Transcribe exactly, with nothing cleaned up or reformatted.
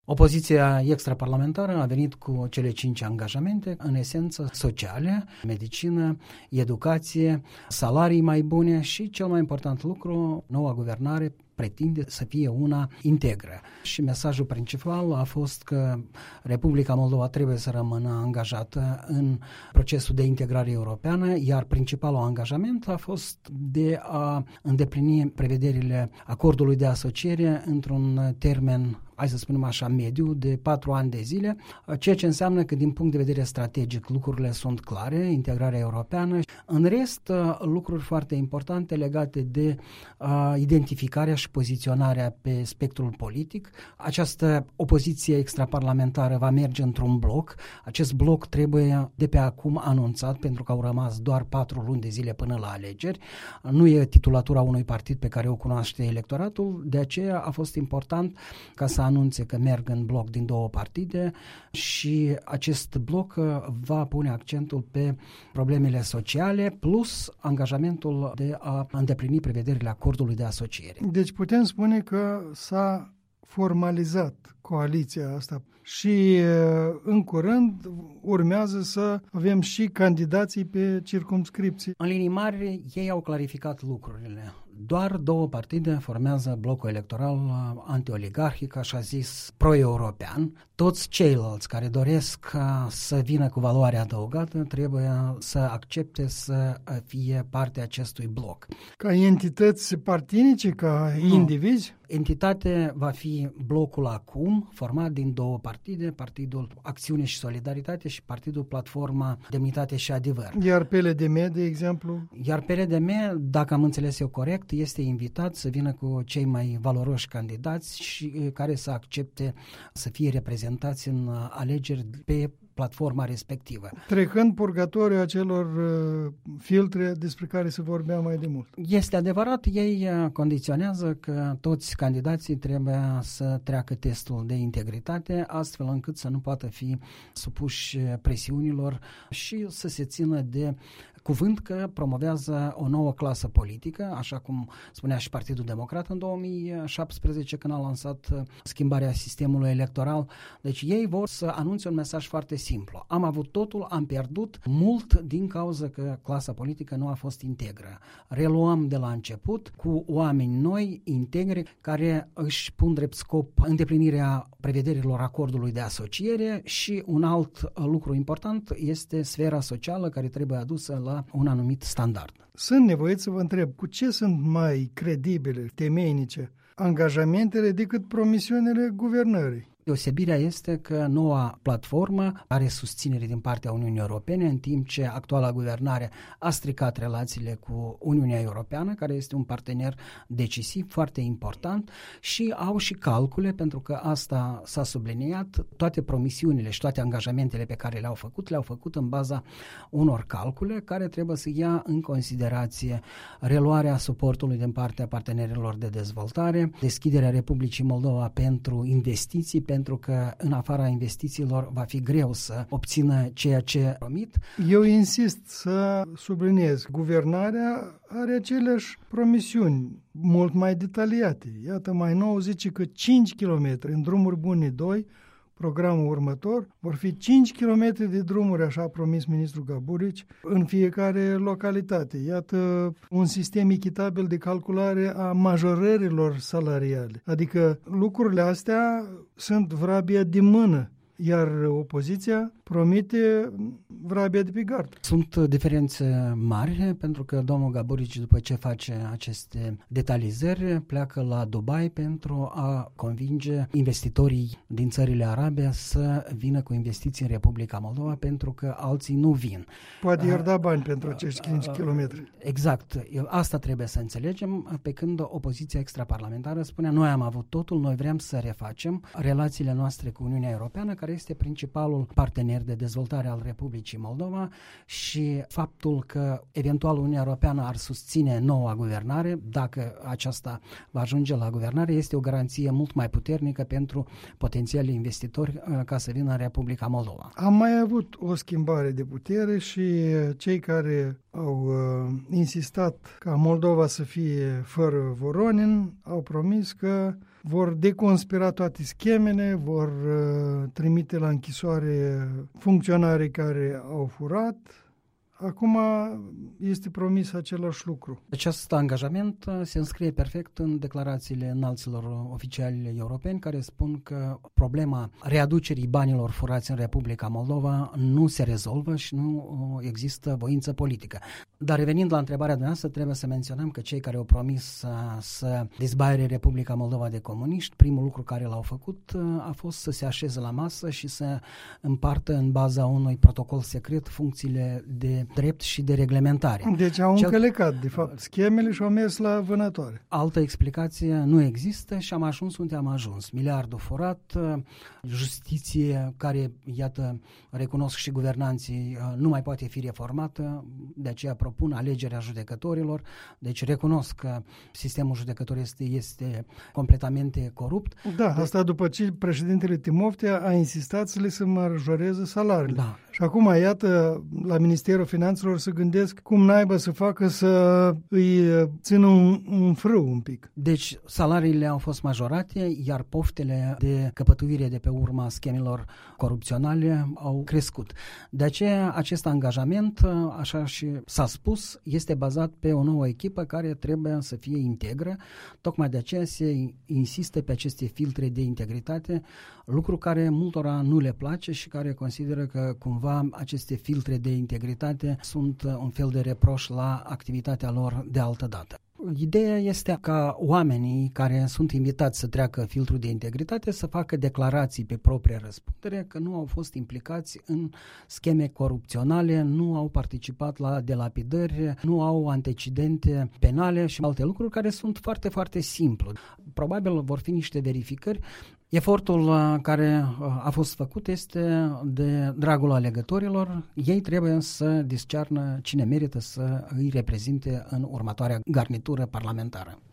Opoziția extraparlamentară a venit cu cele cinci angajamente, în esență sociale, medicină, educație, salarii mai bune și, cel mai important lucru, noua guvernare pretinde să fie una integră. Și mesajul principal a fost că Republica Moldova trebuie să rămână angajată în procesul de integrare europeană, iar principalul angajament a fost de a îndeplini prevederile acordului de asociere într-un termen, hai să spunem așa, mediu, de patru ani de zile, ceea ce înseamnă că din punct de vedere strategic lucrurile sunt clare, integrarea europeană. În rest, lucruri foarte importante legate de uh, identificarea și poziționarea pe spectrul politic. Această opoziție extraparlamentară va merge într-un bloc. Acest bloc trebuie de pe acum anunțat, pentru că au rămas doar patru luni de zile până la alegeri. Nu e titulatura unui partid pe care o cunoaște electoratul, de aceea a fost important ca să anunțe că merg în bloc din două partide și acest bloc va pune accentul pe problemele sociale plus angajamentul de a îndeplini prevederile acordului de asociere. Deci putem spune că s-a formalizat coaliția asta și în curând urmează să avem și candidații pe circumscripții. În linii mari, ei au clarificat lucrurile. Doar două partide formează blocul electoral antioligarhic, așa zis, pro-european. Toți ceilalți care doresc să vină cu valoare adăugată trebuie să accepte să fie parte acestui bloc. Ca entități partinice, ca nu. indivizi? Entitate va fi blocul acum, format din două partide, Partidul Acțiune și Solidaritate și Partidul Platforma Demnitate și Adevăr. Iar P L D M, de exemplu? Iar P L D M, dacă am înțeles eu corect, este invitat să vină cu cei mai valoroși candidați și care să accepte să fie reprezentați în alegeri pe platforma respectivă. Trecând purgatoriul acelor uh, filtre despre care se vorbea mai de mult. Este adevărat, ei condiționează că toți candidații trebuie să treacă testul de integritate, astfel încât să nu poată fi supuși presiunilor și să se țină de cuvânt că promovează o nouă clasă politică, așa cum spunea și Partidul Democrat în două mii șaptesprezece când a lansat schimbarea sistemului electoral. Deci ei vor să anunțe un mesaj foarte simplu. Am avut totul, am pierdut mult din cauza că clasa politică nu a fost integră. Reluăm de la început cu oameni noi, integri, care își pun drept scop îndeplinirea prevederilor acordului de asociere și un alt lucru important este sfera socială care trebuie adusă la un anumit standard. Sunt nevoit să vă întreb, cu ce sunt mai credibile, temeinice, angajamentele decât promisiunile guvernării? Deosebirea este că noua platformă are susținere din partea Uniunii Europene, în timp ce actuala guvernare a stricat relațiile cu Uniunea Europeană, care este un partener decisiv, foarte important, și au și calcule, pentru că asta s-a subliniat, toate promisiunile și toate angajamentele pe care le-au făcut, le-au făcut în baza unor calcule care trebuie să ia în considerație reluarea suportului din partea partenerilor de dezvoltare, deschiderea Republicii Moldova pentru investiții, pentru că în afara investițiilor va fi greu să obțină ceea ce promit. Eu insist să subliniez, guvernarea are aceleași promisiuni, mult mai detaliate. Iată, mai nou zice că cinci kilometri în drumuri bune doi, programul următor, vor fi cinci kilometri de drumuri, așa a promis ministrul Gaburici, în fiecare localitate. Iată un sistem echitabil de calculare a majorărilor salariale. Adică lucrurile astea sunt vrabia de mână, iar opoziția promite vrabia de pe gard. Sunt diferențe mari, pentru că domnul Gaburici, după ce face aceste detalizări, pleacă la Dubai pentru a convinge investitorii din țările arabe să vină cu investiții în Republica Moldova, pentru că alții nu vin. Poate i-ar da bani pentru acești cinci kilometri. Exact. Asta trebuie să înțelegem, pe când opoziția extraparlamentară spunea, noi am avut totul, noi vrem să refacem relațiile noastre cu Uniunea Europeană, care este principalul partener de dezvoltare al Republicii Moldova, și faptul că eventual Uniunea Europeană ar susține noua guvernare, dacă aceasta va ajunge la guvernare, este o garanție mult mai puternică pentru potențiali investitori ca să vină în Republica Moldova. Am mai avut o schimbare de putere și cei care au uh, insistat ca Moldova să fie fără Voronin au promis că vor deconspira toate schemele, vor uh, trimite la închisoare funcționarii care au furat. Acum este promis același lucru. Acest angajament se înscrie perfect în declarațiile înalților oficiali europeni care spun că problema readucerii banilor furați în Republica Moldova nu se rezolvă și nu există voință politică. Dar revenind la întrebarea dumneavoastră, trebuie să menționăm că cei care au promis să, să dezbaiere Republica Moldova de comuniști, primul lucru care l-au făcut a fost să se așeze la masă și să împartă în baza unui protocol secret funcțiile de drept și de reglementare. Deci au încălecat, de fapt, schemele și au mers la vânătoare. Altă explicație nu există și am ajuns unde am ajuns. Miliardul furat, justiție care, iată, recunosc și guvernanții, nu mai poate fi reformată, de aceea propun alegerea judecătorilor, deci recunosc că sistemul judecător este, este completamente corupt. Da, de... asta după ce președintele Timoftea a insistat să le se majoreze salariile. Da. Și acum, iată, la Ministerul Finanțelor se gândesc cum naiba să facă să îi țină un, un frâu un pic. Deci salariile au fost majorate, iar poftele de căpătuire de pe urma schemelor corupționale au crescut. De aceea, acest angajament, așa și s-a spus, este bazat pe o nouă echipă care trebuie să fie integră. Tocmai de aceea se insistă pe aceste filtre de integritate, lucru care multora nu le place și care consideră că cumva aceste filtre de integritate sunt un fel de reproș la activitatea lor de altă dată. Ideea este ca oamenii care sunt invitați să treacă filtrul de integritate să facă declarații pe propria răspundere că nu au fost implicați în scheme corupționale, nu au participat la delapidări, nu au antecedente penale și alte lucruri care sunt foarte, foarte simplu. Probabil vor fi niște verificări. Efortul care a fost făcut este de dragul alegătorilor. Ei trebuie să discearnă cine merită să îi reprezinte în următoarea garnitură parlamentară.